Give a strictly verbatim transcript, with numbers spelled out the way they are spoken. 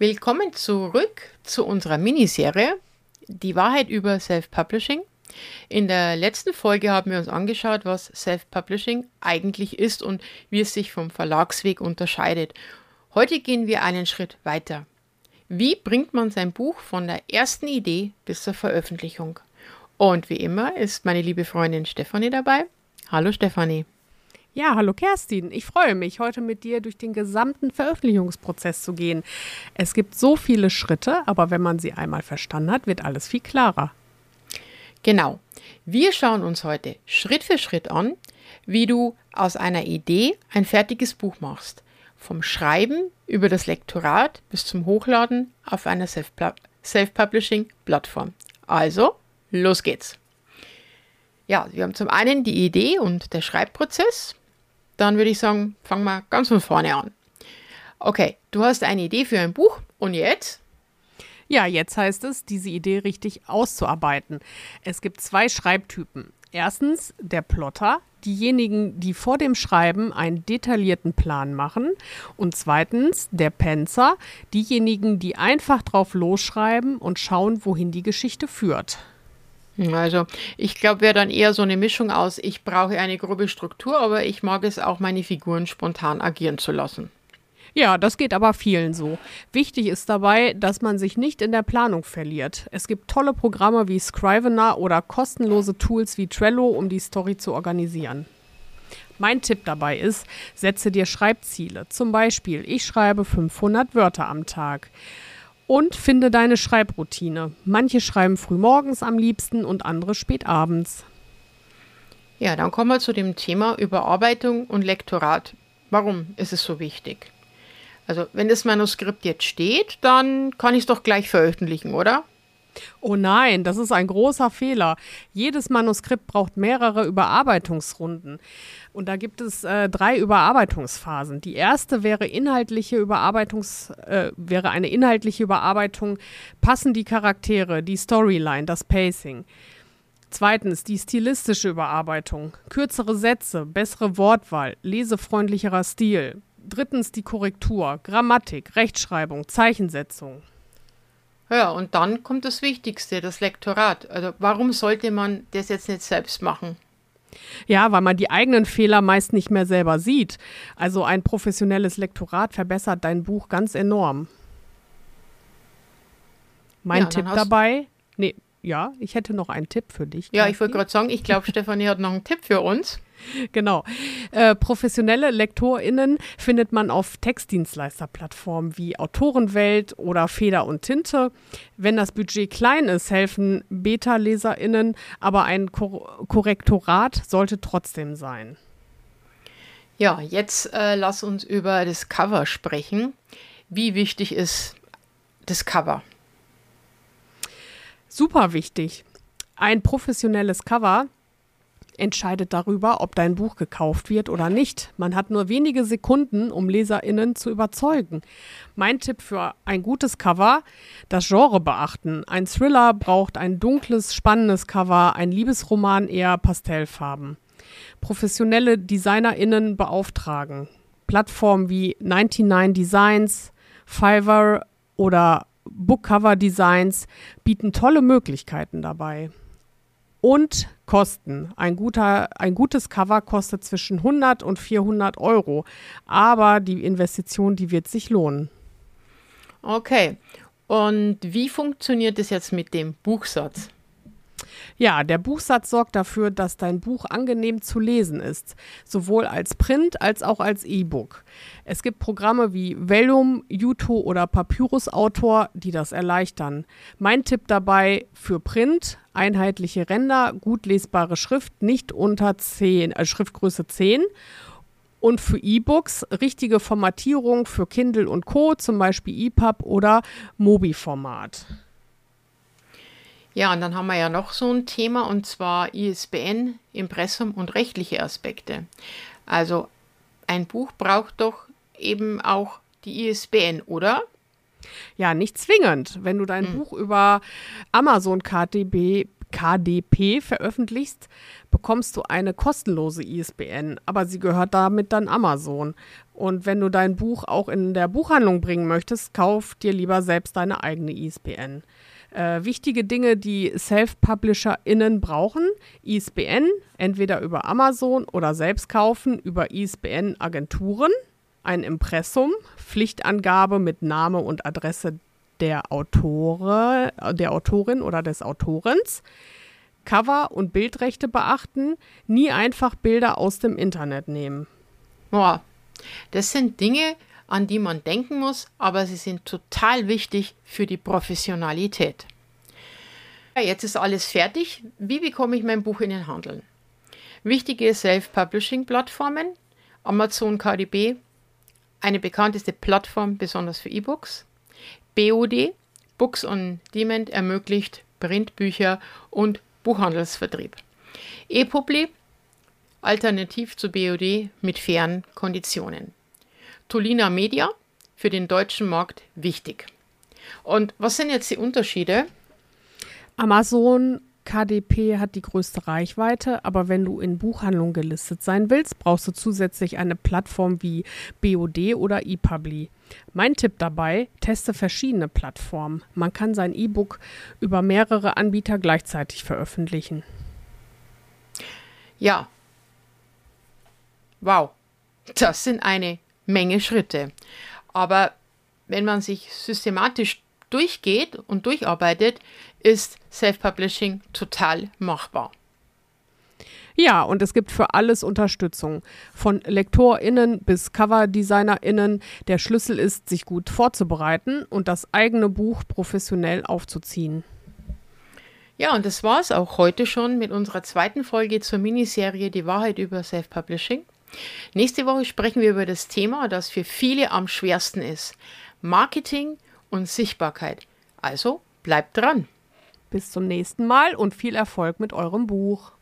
Willkommen zurück zu unserer Miniserie Die Wahrheit über Self-Publishing. In der letzten Folge haben wir uns angeschaut, was Self-Publishing eigentlich ist und wie es sich vom Verlagsweg unterscheidet. Heute gehen wir einen Schritt weiter. Wie bringt man sein Buch von der ersten Idee bis zur Veröffentlichung? Und wie immer ist meine liebe Freundin Stefanie dabei. Hallo Stefanie. Ja, hallo Kerstin. Ich freue mich, heute mit dir durch den gesamten Veröffentlichungsprozess zu gehen. Es gibt so viele Schritte, aber wenn man sie einmal verstanden hat, wird alles viel klarer. Genau. Wir schauen uns heute Schritt für Schritt an, wie du aus einer Idee ein fertiges Buch machst. Vom Schreiben über das Lektorat bis zum Hochladen auf einer Self-Publishing-Plattform. Also, los geht's. Ja, wir haben zum einen die Idee und der Schreibprozess. Dann würde ich sagen, fangen wir ganz von vorne an. Okay, du hast eine Idee für ein Buch und jetzt? Ja, jetzt heißt es, diese Idee richtig auszuarbeiten. Es gibt zwei Schreibtypen. Erstens der Plotter, diejenigen, die vor dem Schreiben einen detaillierten Plan machen. Und zweitens der Penzer, diejenigen, die einfach drauf losschreiben und schauen, wohin die Geschichte führt. Also ich glaube, wäre dann eher so eine Mischung aus, ich brauche eine grobe Struktur, aber ich mag es auch, meine Figuren spontan agieren zu lassen. Ja, das geht aber vielen so. Wichtig ist dabei, dass man sich nicht in der Planung verliert. Es gibt tolle Programme wie Scrivener oder kostenlose Tools wie Trello, um die Story zu organisieren. Mein Tipp dabei ist, setze dir Schreibziele. Zum Beispiel, ich schreibe fünfhundert Wörter am Tag. Und finde deine Schreibroutine. Manche schreiben frühmorgens am liebsten und andere spät abends. Ja, dann kommen wir zu dem Thema Überarbeitung und Lektorat. Warum ist es so wichtig? Also, wenn das Manuskript jetzt steht, dann kann ich es doch gleich veröffentlichen, oder? Oh nein, das ist ein großer Fehler. Jedes Manuskript braucht mehrere Überarbeitungsrunden. Und da gibt es äh, drei Überarbeitungsphasen. Die erste wäre inhaltliche Überarbeitungs, äh, wäre eine inhaltliche Überarbeitung. Passen die Charaktere, die Storyline, das Pacing. Zweitens die stilistische Überarbeitung. Kürzere Sätze, bessere Wortwahl, lesefreundlicherer Stil. Drittens die Korrektur, Grammatik, Rechtschreibung, Zeichensetzung. Ja, und dann kommt das Wichtigste, das Lektorat. Also warum sollte man das jetzt nicht selbst machen? Ja, weil man die eigenen Fehler meist nicht mehr selber sieht. Also ein professionelles Lektorat verbessert dein Buch ganz enorm. Mein Ja, Tipp dabei, nee, ja, ich hätte noch einen Tipp für dich. Ja, ich wollte gerade sagen, ich glaube, Stefanie hat noch einen Tipp für uns. Genau. Äh, professionelle LektorInnen findet man auf Textdienstleisterplattformen wie Autorenwelt oder Feder und Tinte. Wenn das Budget klein ist, helfen Beta-LeserInnen, aber ein Kor- Korrektorat sollte trotzdem sein. Ja, jetzt äh, lass uns über das Cover sprechen. Wie wichtig ist das Cover? Super wichtig. Ein professionelles Cover entscheidet darüber, ob dein Buch gekauft wird oder nicht. Man hat nur wenige Sekunden, um LeserInnen zu überzeugen. Mein Tipp für ein gutes Cover, das Genre beachten. Ein Thriller braucht ein dunkles, spannendes Cover, ein Liebesroman eher Pastellfarben. Professionelle DesignerInnen beauftragen. Plattformen wie neunundneunzig Designs, Fiverr oder Bookcover Designs bieten tolle Möglichkeiten dabei. Und Kosten. Ein, guter, ein gutes Cover kostet zwischen hundert und vierhundert Euro. Aber die Investition, die wird sich lohnen. Okay. Und wie funktioniert es jetzt mit dem Buchsatz? Ja, der Buchsatz sorgt dafür, dass dein Buch angenehm zu lesen ist, sowohl als Print als auch als E-Book. Es gibt Programme wie Vellum, Juto oder Papyrus Autor, die das erleichtern. Mein Tipp dabei für Print: einheitliche Ränder, gut lesbare Schrift, nicht unter zehn, äh, Schriftgröße zehn. Und für E-Books richtige Formatierung für Kindle und Co., zum Beispiel E P U B oder Mobi-Format. Ja, und dann haben wir ja noch so ein Thema, und zwar I S B N, Impressum und rechtliche Aspekte. Also ein Buch braucht doch eben auch die I S B N, oder? Ja, nicht zwingend. Wenn du dein hm. Buch über Amazon K T B K D P veröffentlichst, bekommst du eine kostenlose I S B N, aber sie gehört damit dann Amazon. Und wenn du dein Buch auch in der Buchhandlung bringen möchtest, kauf dir lieber selbst deine eigene I S B N. Äh, wichtige Dinge, die SelfpublisherInnen brauchen: I S B N, entweder über Amazon oder selbst kaufen über I S B N-Agenturen, ein Impressum, Pflichtangabe mit Name und Adresse der Autore, der Autorin oder des Autorens, Cover- und Bildrechte beachten, nie einfach Bilder aus dem Internet nehmen. Boah, das sind Dinge, an die man denken muss, aber sie sind total wichtig für die Professionalität. Ja, jetzt ist alles fertig. Wie bekomme ich mein Buch in den Handel? Wichtige Self-Publishing-Plattformen: Amazon K D P, eine bekannteste Plattform besonders für E-Books. B O D, Books on Demand, ermöglicht Printbücher und Buchhandelsvertrieb. ePubli, alternativ zu B O D mit fairen Konditionen. Tolina Media, für den deutschen Markt wichtig. Und was sind jetzt die Unterschiede? Amazon K D P hat die größte Reichweite, aber wenn du in Buchhandlungen gelistet sein willst, brauchst du zusätzlich eine Plattform wie B O D oder ePubli. Mein Tipp dabei: teste verschiedene Plattformen. Man kann sein E-Book über mehrere Anbieter gleichzeitig veröffentlichen. Ja, wow, das sind eine Menge Schritte. Aber wenn man sich systematisch durchgeht und durcharbeitet, ist Self-Publishing total machbar. Ja, und es gibt für alles Unterstützung. Von LektorInnen bis CoverdesignerInnen. Der Schlüssel ist, sich gut vorzubereiten und das eigene Buch professionell aufzuziehen. Ja, und das war es auch heute schon mit unserer zweiten Folge zur Miniserie Die Wahrheit über Self-Publishing. Nächste Woche sprechen wir über das Thema, das für viele am schwersten ist: Marketing und Sichtbarkeit. Also bleibt dran. Bis zum nächsten Mal und viel Erfolg mit eurem Buch.